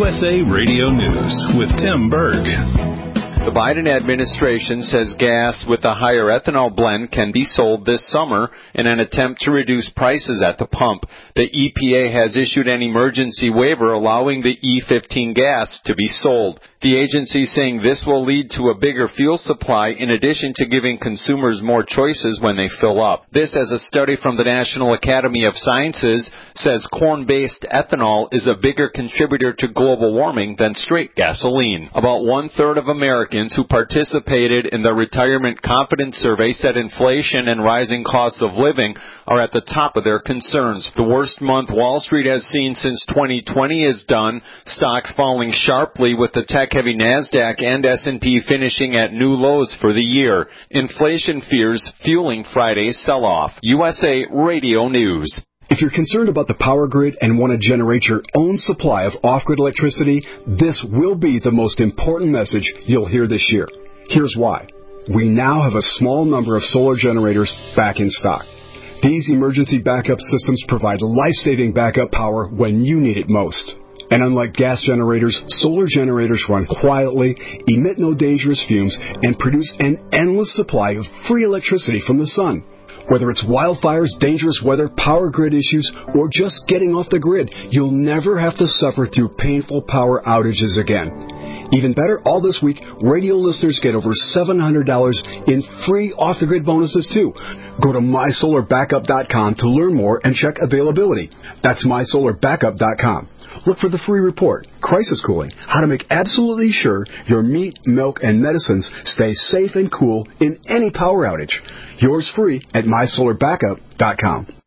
USA Radio News with Tim Berg. The Biden administration says gas with a higher ethanol blend can be sold this summer in an attempt to reduce prices at the pump. The EPA has issued an emergency waiver allowing the E15 gas to be sold. The agency saying this will lead to a bigger fuel supply in addition to giving consumers more choices when they fill up. This, as a study from the National Academy of Sciences, says corn-based ethanol is a bigger contributor to global warming than straight gasoline. About one-third of Americans who participated in the Retirement Confidence Survey said inflation and rising costs of living are at the top of their concerns. The worst month Wall Street has seen since 2020 is done, stocks falling sharply with the tech-heavy NASDAQ and S&P finishing at new lows for the year. Inflation fears fueling Friday's sell-off. USA Radio News. If you're concerned about the power grid and want to generate your own supply of off-grid electricity, this will be the most important message you'll hear this year. Here's why. We now have a small number of solar generators back in stock. These emergency backup systems provide life-saving backup power when you need it most. And unlike gas generators, solar generators run quietly, emit no dangerous fumes, and produce an endless supply of free electricity from the sun. Whether it's wildfires, dangerous weather, power grid issues, or just getting off the grid, you'll never have to suffer through painful power outages again. Even better, all this week, radio listeners get over $700 in free off-the-grid bonuses, too. Go to MySolarBackup.com to learn more and check availability. That's MySolarBackup.com. Look for the free report, Crisis Cooling, how to make absolutely sure your meat, milk, and medicines stay safe and cool in any power outage. Yours free at MySolarBackup.com.